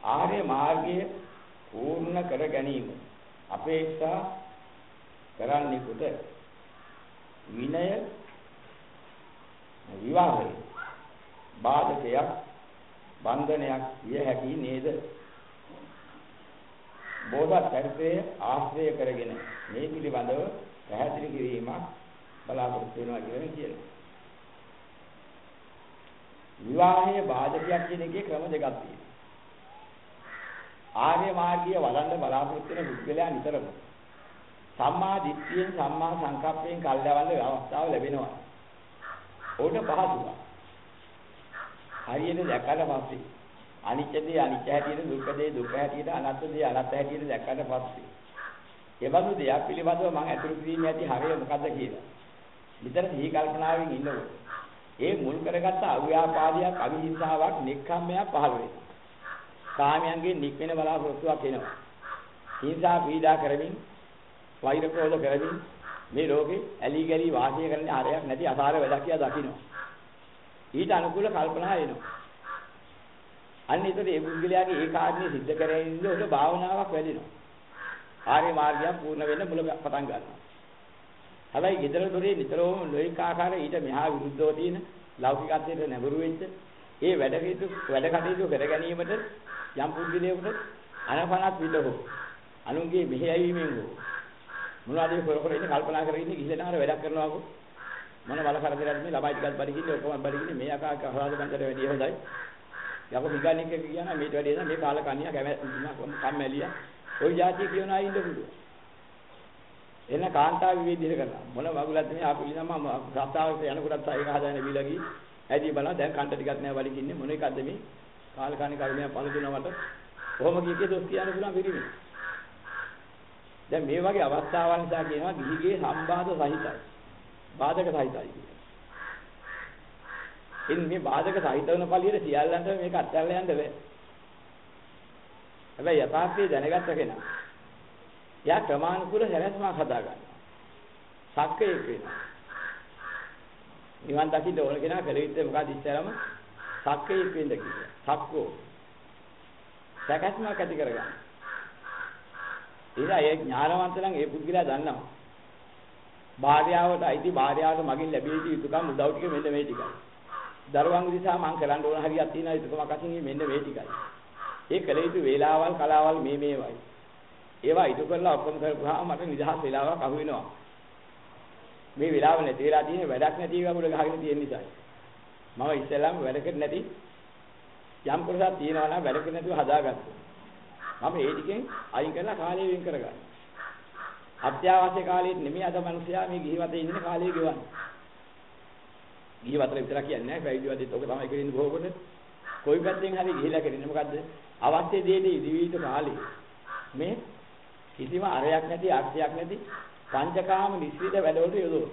ආර්ය මාර්ගය පූර්ණ කර ගැනීම අපේක්ෂා කරන්නෙකුට විනය විවාහය බාධකයක් බන්ධනයක් විය හැකි නේද? බෝධි චරිතය ආශ්‍රය කරගෙන මේ පිළිබඳව පැහැදිලි කිරීමක් බලාපොරොත්තු වෙනවා කියලා කියනවා. විවාහයේ බාධකයක් කියන එකේ ක්‍රම දෙකක් තියෙනවා. ආර්ය මාර්ගීය වඩන්න බලාපොරොත්තු වෙන පුද්ගලයා නිතරම සම්මා දිට්ඨියෙන් සම්මා සංකප්පයෙන් කල්යවන්න අවස්ථාව ලැබෙනවා. ඕක පහසුවක්. හරියට දැක්කට පස්සේ අනිත්‍ය දේ අනිත්‍ය හැටියට, දුක්ඛ දේ දුක්ඛ හැටියට, අනාත්ම දේ අනාත්ම හැටියට දැක්කට පස්සේ ඒ බඳු දෙයක් පිළිබඳව මම අතුරු කිරීම ඇති හරිය මොකද්ද කියලා. විතර සිහි කල්පනාවෙන් ඉන්නකොට ඒ මුල් කරගත්ත අව්‍යාපාදයක්, අවිහිංසාවක්, නික්ඛම්මයක් පහළ වෙනවා. කාමයන්ගේ නික්වෙන බලාපොරොත්තුවක් එනවා. හිංසා පීඩා කරමින්, වෛර ක්‍රෝධ කරමින් මේ ලෝකේ ඇලි ගලි වාසය කරන හරයක් නැති අසාර වැඩක් කියලා දකිනවා. ඊට අනුකූල කල්පනා එනවා. අන්න ඒතර ඒ පුද්ගලයාගේ ඒ කාර්යය සිද්ධ කරගෙන උඩ භාවනාවක් වැඩිනවා. ආර්ය මාර්ගය පූර්ණ වෙන්න මුල පටන් ගන්නවා. හැබැයි ගෙදර දොරේ නිතරම ලෝයික ආකාරය ඊට මෙහා විරුද්ධව තියෙන ලෞකිකත්වයට නැඹුරු වෙච්ච ඒ වැඩ කටයුතු කර ගැනීමට යම් පුද්ගලයෙකුට අනපනත් විදහෝ අනුන්ගේ මෙහෙයවීමෙන් හෝ මොනවද කර ඉන්නේ කල්පනා කරගෙන ඉන්නේ ගිහිල්ලා නාර වැඩක් කරනවාකො මොන වල කරදරයක් මේ ළමයි ටිකක් බඩගින්නේ ඔක්කොම බඩගින්නේ මේ අකාක හරාද බන්දර වැඩි හොඳයි යකෝ මිගානික කියනවා මේට වැඩි නෑ මේ කාල කන්‍යා කම්මැලියා ওই જાතිය කියනවා ඉන්න පුළුවන් එන කාන්තාව විවේදීන කරනවා මොන වගුලත් මේ ආපු ඉඳන්ම සත්තාවට යනකොටත් ඒක හදාගෙන බීලා ගිහින් ඇදී බලනවා දැන් කන්ට ටිකක් නෑ බඩගින්නේ මොන එකක්ද මේ කාල කන්නේ කර්මයක් පළ දුන්නා මට කොහොම කීකේ දොස් කියන්න පුළුවන් පිළිමි දැන් මේ වගේ අවස්ථාවන් නිසා කියනවා ගිහිගේ සම්බාධ සහිතයි බාධක සහිතයි කියලා. ඉතින් මේ බාධක සහිත වෙන පළියට සියල්ලන්ට මේක අත්හැරලා යන්න බෑ. හැබැයි යථාර්ථය දැනගත්ත කෙනා යා ක්‍රමානුකූල හැරැස්මක් හදා ගන්නවා. සක්කේක වෙනවා. නිවන් දකින්න ඕන කෙනා කළ යුත්තේ මොකද ඉස්සරම සක්කේක වෙන්න කියලා. සක්කෝ. සැකස්මක් ඇති කරගන්න. ඒ ඥානවන්ත නම් ඒ පුද්ගලයා දන්නවා. භාර්යාවට අයිති භාර්යාවට මගින් ලැබිය යුතු යුතුකම් උදව් ටික මෙන්න මේ ටිකයි. දරුවන් දිහා මම කරන්න ඕන හරියක් තියෙනවා යුතුකමක් අතින් මෙන්න මේ ටිකයි. ඒ කළ යුතු වේලාවල් කලාවල් මේවයි. ඒවා ඉටු කරලා ඔක්කොම කරපුවාම මට නිදහස් වේලාවක් අහු වෙනවා. මේ වේලාව නැති වෙලා තියෙන වැඩක් නැති ඒවා උඩ ගහගෙන තියෙන නිසා. මම ඉස්සෙල්ලාම වැඩකට නැති යම් කොටසක් තියෙනවා නම් වැඩකට නැතුව හදාගත්තා. මම ඒ ටිකෙන් අයින් කරලා කාලය වෙන් කරගන්නවා. අත්‍යවශ්‍ය කාලෙත් නෙමෙයි අද මිනිස්සයා මේ ගිහිවතේ ඉන්න කාලය ගෙවන්නේ. ගිහිවතේ විතර කියන්නේ නැහැ පැවිදිවදෙත් ඔක තමයි කරන්නේ බොහෝ කොට. කොයි පැත්තෙන් හරි ගිහිලා කරන්නේ මොකද්ද? අවශ්‍ය දෙයට ඉදිවිත කාලේ මේ කිසිම අරයක් නැති අර්ථයක් නැති පංචකාම නිස්සිත වැඩවලට යොදවනවා.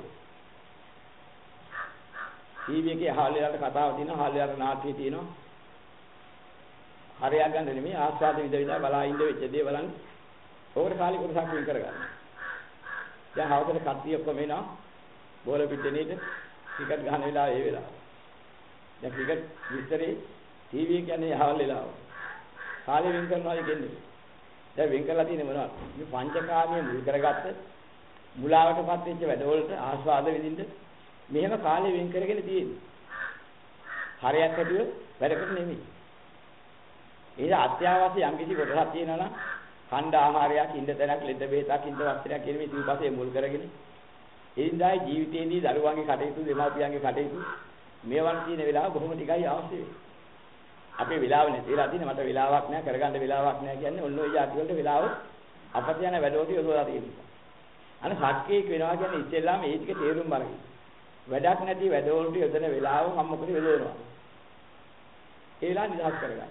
ටීවී එකේ අහවලට කතාව තියෙනවා, අහවලට නාට්‍ය තියෙනවා. හරයක් ගන්න නෙමෙයි ආස්වාද විඳ බලා ඉන්න වෙච්ච දේ බලන්න. ඕකට කාලේ කොටසක් වෙන් කරගන්න. දැන් හවසට කට්ටිය ඔක්කොම එනවා. බෝල පිටිනේට ක්‍රිකට් ගහන වෙලාව ඒ වෙලාව. දැන් ක්‍රිකට් විස්තරේ ටීවී කියන්නේ අහවල වෙලාව. කාලේ වෙන් කරනවා කියන්නේ. දැන් වෙන් කරලා තියෙන්නේ මොනවද? මේ පංචකාමයේ මුල් කරගත්ත මුලාවටපත් වෙච්ච වැඩවලට ආස්වාද විඳින්න මෙහෙම කාලේ වෙන් කරගෙන තියෙන්නේ. හරයක් ඇතුව වැඩකට නෙමෙයි. ඒක අත්‍යවශ්‍ය යම් කිසි කොටසක් තියෙනවා නම් ඛණ්ඩ ආහාරයක්, ඉන්න තැනක්, ලෙඩ බෙහෙතක්, ඉන්න වස්ත්‍රයක් කියන මේ සිව්පස්සේ මුල් කරගෙන එදිනදායි ජීවිතයේදී දරුවන්ගේ කටයුතු, දෙමාපියන්ගේ කටයුතු මේවන් කියන වෙලාව බොහොම ටිකයි අවශ්‍ය වෙන්නේ. අපේ වෙලාව නැතිලා තියෙන මට වෙලාවක් නැහැ, කරගන්න වෙලාවක් නැහැ කියන්නේ ඔන්න ඔය જાති වලට වෙලාව අපත යන වැඩවලට යොදවලා තියෙනවා. අන්න සක්කේක් වෙනවා කියන්නේ ඉතින්ලාම මේ ටික තේරුම් බලන්න. වැඩක් නැති වැඩවලට යොදන වෙලාව මම මොකද යොදවනවා. ඒ වෙලාව නිදහස් කරගන්න.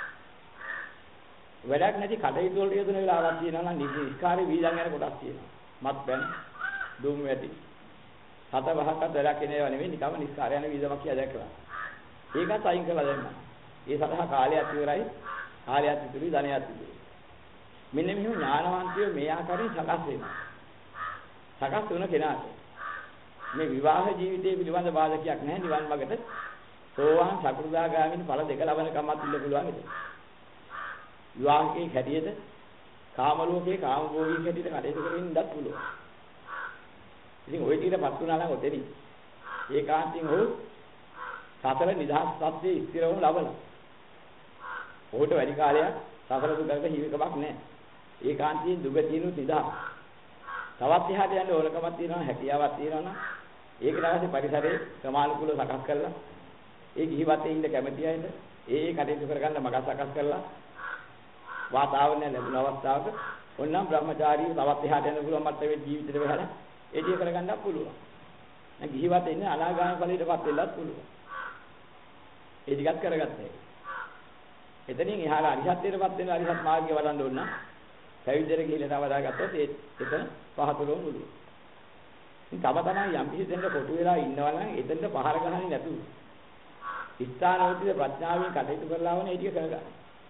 වැඩක් නැති කටයුතු වලට යොදන වෙලාවක් තියෙනවා නම් නිස්කාරේ වීදන් යන කොටස් තියෙනවා. මත් බැන් දුම් වැඩි. හත පහක්වත් වැඩක් එනේවා නෙවෙයි නිකම්ම නිස්කාර යන වීදමක් කියලා දැක්කලා. ඒකත් අයින් කරලා දෙන්න. ඒ සඳහා කාලයක් ඉවරයි. කාලයක් ඉතුරුයි ධනයක් ඉතුරුයි. මෙන්න මෙහෙම ඥානවන්තයෝ මේ ආකාරයෙන් සකස් වෙනවා. සකස් වුණ කෙනාට මේ විවාහ ජීවිතයේ පිළිබඳ බාධකයක් නැහැ නිවන් මාර්ගට සෝවාන් සකෘදාගාමින් ඵල දෙක ලබන කමත් ඉන්න පුළුවන් ඉතින්. විවාහකේ හැටියට කාම ලෝකේ කාම භෝගී හැටියට කටයුතු කරමින් ඉඳත් පුළුවන්. ඉතින් ওই ටිකටපත් වුණා නම් ඔතෙනි ඒකාන්තයෙන් ඔහු සතර නිදහස් සත්‍යයේ ස්ථිරවම ලබනවා. ඔහුට වැඩි කාලයක් සතර දුකට හිමිකමක් නැහැ. ඒකාන්තයෙන් දුගතියනු නිදහස්. තවත් එහාට යන්න ඕනකමක් තියෙනවා, හැකියාවක් තියෙනවා නම් ඒකට අවශ්‍ය පරිසරයේ ක්‍රමානුකූලව සකස් කරලා ඒ ගිහිවතේ ඉන්න කැමැති අයට ඒ කටයුතු කරගන්න මඟ සකස් කරලා වාතාවරණය ලැබුණ අවස්ථාවක ඕනනම් බ්‍රහ්මචාරීව තවත් එහාට යන්න පුළුවන් මට්ටමේ ජීවිතේ වෙහලා ඒ ටික කරගන්නත් පුළුවන්. දැන් ගිහිවතේ ඉන්න අනාගාමී ඵලයටපත් වෙන්නත් පුළුවන්. ඒ ටිකත් කරගත්තා. එතනින් එහාට අරිහත්ත්වයටපත් වෙන අරිහත් මාර්ගය වඩන්න ඕන නම් පැවිද්දට ගිහිල්ලා තවදා ගත්තොත් එතන පහතුරම මුළු. ඉතින් තම තමයි යම් කිසි දෙයක කොටු වෙලා ඉන්නවා නම් එතනට පහර ගහන්නේ නැතුව ස්ථානෝචිත ප්‍රඥාවෙන් කටයුතු කරලා වුණ ඒ ටික කරගන්න.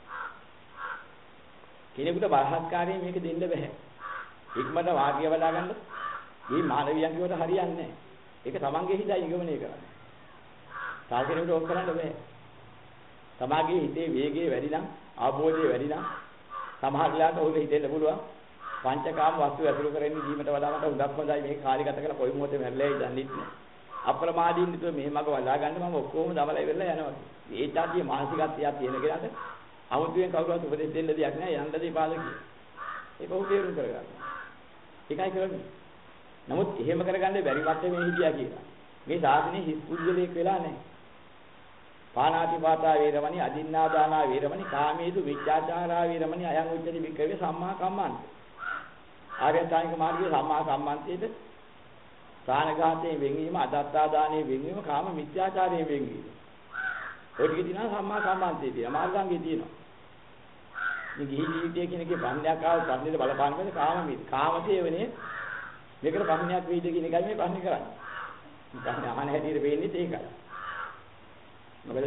කෙනෙකුට බලහත්කාරයෙන් මේක දෙන්න බෑ. ඉක්මනට වාග්ය වඩා ගන්න මේ මානවයන් කියවට හරියන්නේ නැහැ. ඒක තමන්ගේ හිතයි නිගමනය කරන්නේ. තව කෙනෙකුට ඕක කරන්න බෑ. තමාගේ හිතේ වේගය වැඩි නම් ආභෝධය වැඩි නම් සමහර වෙලාවට ඔහුගේ හිතෙන්න පුළුවන් පංචකාම වස්තු ඇතුළු කරගෙන ජීවිත වඩා මට හුඟක් හොඳයි මේක කාර්යගත කරලා කොයි මොහොතේ මැරෙලා ඉඳන්නේ නැහැ. අප්‍රමාදීන් විතර මෙහෙමක වලා ගන්න මම ඔක්කොම දමලා ඉවරලා යනවා. ඒ තාතිය මානසිකත්වයක් තියෙන කෙනාට අමුතුවෙන් කවුරුත් උපදෙස් දෙන්න දෙයක් නැහැ යන්න දෙපාද කියලා. ඒක ඔහු තේරුම් කරගන්න. ඒකයි කරන්නේ. නමුත් එහෙම කරගන්න බැරි මට්ටමේ මේ හිතියා කියලා. මේ සාසනේ හිස් පුද්ගලයෙක් වෙලා නැහැ. පාණාතිපාතා වේරමණී අදින්නාදානා වේරමණී කාමේසු විචාචාරා වේරමණී අයං උච්චති වික්‍රේ සම්මා කම්මන්ත. ආර්යචානික මාර්ගයේ සම්මා කම්මන්තයේද ප්‍රාණඝාතයෙන් වෙන්වීම, අදත්තාදානයේ වෙන්වීම, කාම මිත්‍යාචාරයෙන් වෙන්වීම. ඔය ටික දිනා සම්මා කම්මන්තයේ තියෙන මාර්ගාංගයේ තියෙනවා. මේ ගිහි ජීවිතයේ කෙනෙක්ගේ ප්‍රඥාවක් ආව ප්‍රඥේට බලපාන වෙන කාමසේවනේ මේකට ප්‍රඥාවක් වෙයිද කියන එකයි මේ ප්‍රශ්නේ කරන්නේ. ප්‍රශ්නේ අහන හැටියට වෙන්නේ ඒකයි. මොකද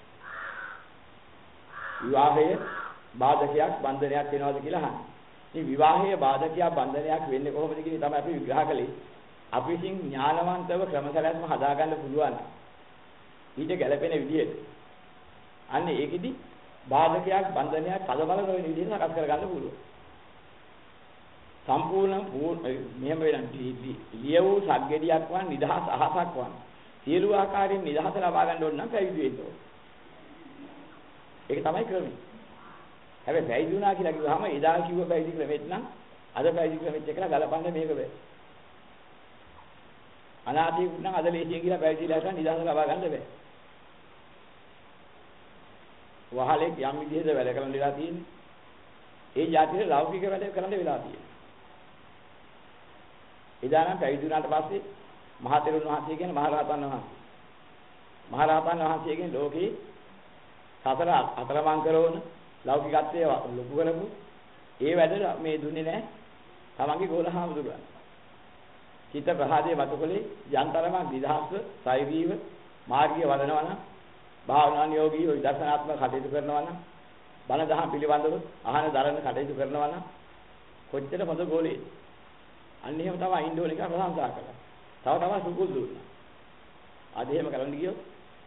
විවාහය බාධකයක් බන්ධනයක් වෙනවද කියලා අහන්නේ. මේ විවාහයේ බාධකයක් බන්ධනයක් වෙන්නේ කොහොමද කියන තමයි අපි විග්‍රහ කළේ. අපි විසින් ඥානවන්තව ක්‍රමසැලැස්ම හදාගන්න පුළුවන්. ඊට ගැළපෙන විදිහට. අන්න ඒකෙදි බාධකයක් බන්ධනයක් කලබල නොවන විදිහට සකස් කරගන්න පුළුවන්. සම්පූර්ණ මෙහෙම වෙන ලිය වූ සග්ගෙඩියක් වන් නිදහස් අහසක් වන් සියලු ආකාරයෙන් නිදහස ලබා ගන්න ඕන නම් පැවිදි වෙන්න ඕන. ඒක තමයි ක්‍රමය. හැබැයි පැවිදි වුණා කියලා කිව්වහම එදා කිව්ව පැවිදි ක්‍රමෙත් නම් අද පැවිදි ක්‍රමෙත් එක්කලා ගලපන්න මේක බෑ. අනාථයෙකුට නම් අද ලේසියෙන් කියලා පැවිදිලා හිටන් නිදහස ලබා ගන්න බෑ. වහලෙක් යම් විදිහට වැඩ කරන්න වෙලා තියෙන්නේ. ඒ જાතියේ ලෞකික වැඩ කරන්න වෙලා තියෙන්නේ. එදා නම් පැවිදි වුණාට පස්සේ මහතෙරුන් වහන්සේ කියන මහරහතන් වහන්සේ. මහරහතන් වහන්සේ කියන ලෝකේ සතර අතරමං කරවන ලෞකිකත්වයේ ලොකු කරපු ඒ වැඩ මේ දුන්නේ නැහැ. තමන්ගේ ගෝලහාමුදුරුවන්. චිත්ත ප්‍රහාදයේ වතුකලේ යන්තරමක් නිදහස්ව සෛරීව මාර්ගීය වඩනවා නම් භාවනා නියෝගීව විදර්ශනාත්මක කටයුතු කරනවා නම් බණ දහම් පිළිබඳව අහන දරන කටයුතු කරනවා නම් කොච්චර හොඳ ගෝලෙයි. අන්න එහෙම තමයි ඉන්න ඕන එක ප්‍රශංසා කළා. තව සුකුල් දුන්නා. අද එහෙම කරන්න ගියොත්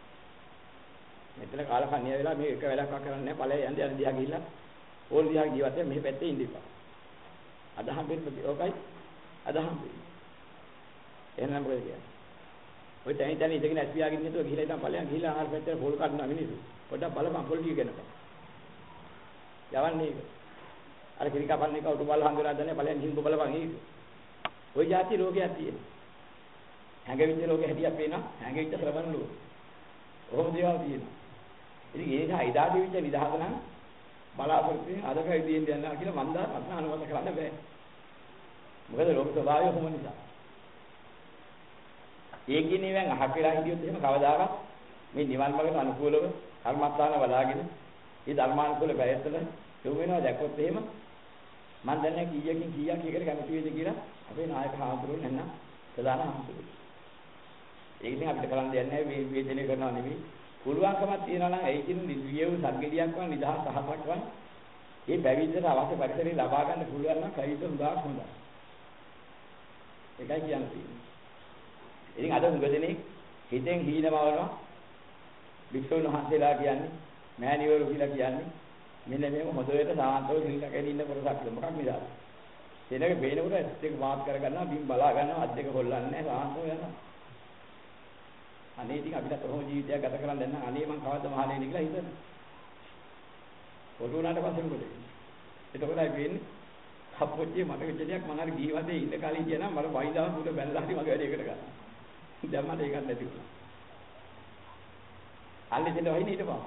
මෙතන කාලකන්ණිය වෙලා මේ එක වෙලක්වත් කරන්නේ නැහැ. ඵලයේ යන්න දිහා ගිහිල්ලා ඕල් දිහා ජීවත් වෙන මේ පැත්තේ ඉන්න එපා. අද හම්බෙන්නේ ඕකයි. අද හම්බෙන්නේ. එහෙනම් මොකද කියන්නේ? ඔය තැනින් ඉඳගෙන ඇස්පියාගෙන හිටුවා ගිහිල්ලා ඉතින් ඵලයන් ගිහිල්ලා ආහාර පැත්තට පොල් කඩනවා මිනිස්සු. පොඩ්ඩක් බලපන් පොල් ටික ගෙනපන්. යවන්නේ ඒක. අර කිරිකපන්නේ කවුරු බල හංගලා දැන්නේ ඵලයන් ගිහින් බලපන් ඒක. ওই જાති රෝගයක් තියෙනවා. හැඟවිච්ච රෝගේ හැටියක් පේනවා. හැඟවිච්ච ශ්‍රවණ රෝග. ඔහොම දේවල් තියෙනවා. ඉතින් ඒක හයිදා දෙවිච්ච නිදහස නම් බලාපොරොත්තු වෙන අද පැවිදි වෙන්න යනවා කියලා මන්දා අනුමත කරන්න බෑ. මොකද ලෝක ස්වභාවය කොහොම නිසා. ඒ කියන්නේ මම අහක් වෙලා හිටියොත් එහෙම කවදාවත් මේ නිවන් මාර්ගයට අනුකූලව කර්මස්ථාන වලාගෙන මේ ධර්මානුකූල පැයතල යොමු වෙනවා දැක්කොත් එහෙම මම දන්නේ කීයකින් කීයක් එකට කැමති වේද කියලා අපේ නායක හාමුදුරුවෝ නැත්නම් ප්‍රධාන හාමුදුරුවෝ. ඒක ඉතින් අපිට කරන්න දෙයක් නැහැ මේ වේදනය කරනවා නෙවෙයි. පුළුවන්කමක් තියනවා නම් ඒ කියන්නේ නිවියව සද්ගලියක් වන් නිදහස් අහසක් වන් මේ පැවිද්දට අවශ්‍ය පරිසරය ලබා ගන්න පුළුවන් නම් පැවිද්ද උදාක් හොඳයි. ඒකයි කියන්නේ. ඉතින් අද හුඟ දෙනෙක් හිතෙන් හීනමවනවා භික්ෂුන් වහන්සේලා කියන්නේ මෑණිවරු කියලා කියන්නේ මෙන්න මේක හොඳට සාන්තව සිල්ලකගෙන ඉන්න කොටසක් මොකක් නිසාද? එනක බේනකොට ඇස් දෙක වාත් කර ගන්නවා, බිම් බලා ගන්නවා, අත් දෙක හොල්ලන්නේ නැහැ, සාන්තව යනවා. අනේ ඉතින් අපිට කොහොම ජීවිතයක් ගත කරන්න දැන් නම් අනේ මං කවද්ද මහලේ ඉන්නේ කියලා හිතන්න. පොඩු උනාට පස්සේ මොකද වෙන්නේ? එතකොටයි වෙන්නේ අපොච්චිය මට විචලියක් මම හරි ගිහිවතේ ඉන්න කලින් කියනවා මම වයිදාම උඩ බැලලා හරි මගේ වැඩේකට ගන්න. දැන් මට ඒකත් නැති වුණා. අල්ලේ දෙන්න වහින්න හිටපන්.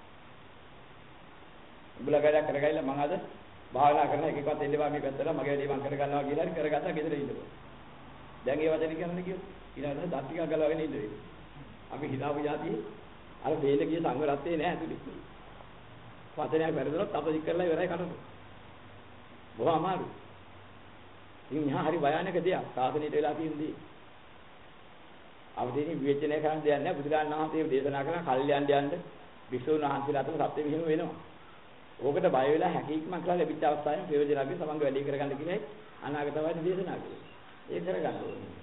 උඹලා වැඩ කරගයිලා මම අද භාවනා කරන එකකවත් එල්ලවා මේ පැත්තට මගේ වැඩේ මම කර ගන්නවා කියලා හරි කරගත්තා ගෙදර ඉඳපො. දැන් ඒ වචනේ කියන්නේ කිව්වොත් ඊළඟට දත් ටිකක් ගලවගෙන ඉන්න වෙයි. අපි හිතාපු જાතියේ අර වේල ගිය සංඝ රත්නේ නෑ ඇතුලේ. වචනයක් වැරදුනොත් අපදික් කරලා ඉවරයි කටට. බොහොම අමාරුයි. ඉතින් මෙහා හරි භයානක දෙයක්. සාසනයට වෙලා තියෙන්නේ. අවදීනි විවේචනය කරන්න දෙයක් නෑ. බුදුරජාණන් වහන්සේ දේශනා කරන කල්යන්න යන්න විසුණු වහන්සේලා අතර සත්‍ය විහිම වෙනවා. ඕකට බය වෙලා හැකීක්මක් කරලා ලැබිච්ච අවස්ථාවෙන් ප්‍රයෝජන අරගෙන තමන්ගේ වැඩේ කරගන්න කියලා අනාගත වයින් දේශනා කළේ. ඒක කරගන්න ඕනේ.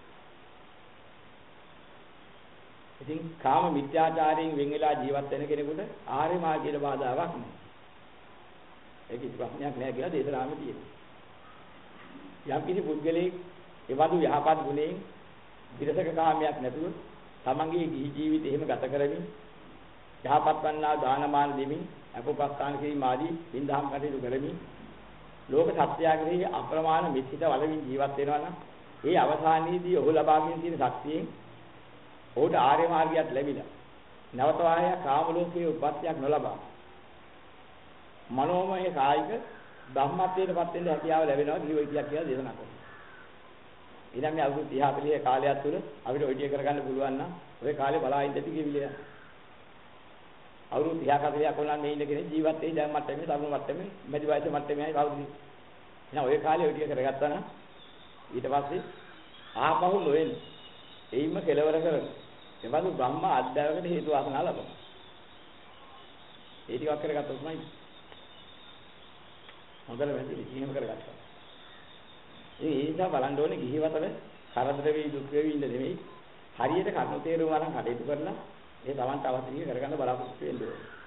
ඉතින් කාම මිත්‍යාචාරයෙන් වෙන් වෙලා ජීවත් වෙන කෙනෙකුට ආර්ය මාර්ගයේ බාධාවක් නෑ. ඒක කිසි ප්‍රශ්නයක් නෑ කියලා දේශනාවෙ තියෙනවා. යම් කිසි පුද්ගලයෙක් එවදු යහපත් ගුණයෙන් විරසක කාමයක් නැතුව තමන්ගේ ගිහි ජීවිතය එහෙම ගත කරමින් යහපත් වන්නා දානමාන දෙමින් අපෝපස්ථාන කිරීම ආදී විඳහම් කටයුතු කරමින් ලෝක සත්‍යයන්ගේ අප්‍රමාණ මිත්‍යිත වලමින් ජීවත් වෙනවා නම් ඒ අවසානයේදී ඔහු ලබාගෙන තියෙන ශක්තියෙන් ඔහුට ආර්ය මාර්ගයක් ලැබිලා නැවත වාරයක් කාම ලෝකයේ උපත්යක් නොලබා මනෝමය කායික ධම්මත්වයටපත් වෙන්න හැකියාව ලැබෙනවා ජීවිතයක් කියලා දේශනා කරනවා. ඊළඟ මේ අවුරුදු 30 40 කාලයක් තුළ අපිට ඔය ටික කරගන්න පුළුවන් නම් ඔය කාලේ බලා ඉඳි කිවිලිය. අවුරුදු 30 40ක් වුණා මේ ඉන්න කෙනෙක් ජීවත් වෙයි දැන් මට්ටමේ තරුණ මට්ටමේ මැදි වයස මට්ටමේයි කවුරුද? එහෙනම් ඔය කාලේ ඔය ටික කරගත්තා නම් ඊට පස්සේ ආපහු නොවෙන්නේ. එයින්ම කෙලවර කරන. එවලු බ්‍රහ්ම අධ්‍යාවකට හේතු වාසනා ලබනවා. ඒ ටිකක් කරගත්තොත් නයි. හොඳට වැඩි ඉහිම කරගත්තා. ඒ නිසා බලන්න ඕනේ ගිහිවතල කරදර වෙයි දුක් වෙයි ඉන්න නෙමෙයි. හරියට කර්ම තේරුම් ගන්න කටයුතු කරලා ඒ තමන්ට අවශ්‍ය දේ කරගන්න බලාපොරොත්තු වෙන්න ඕනේ.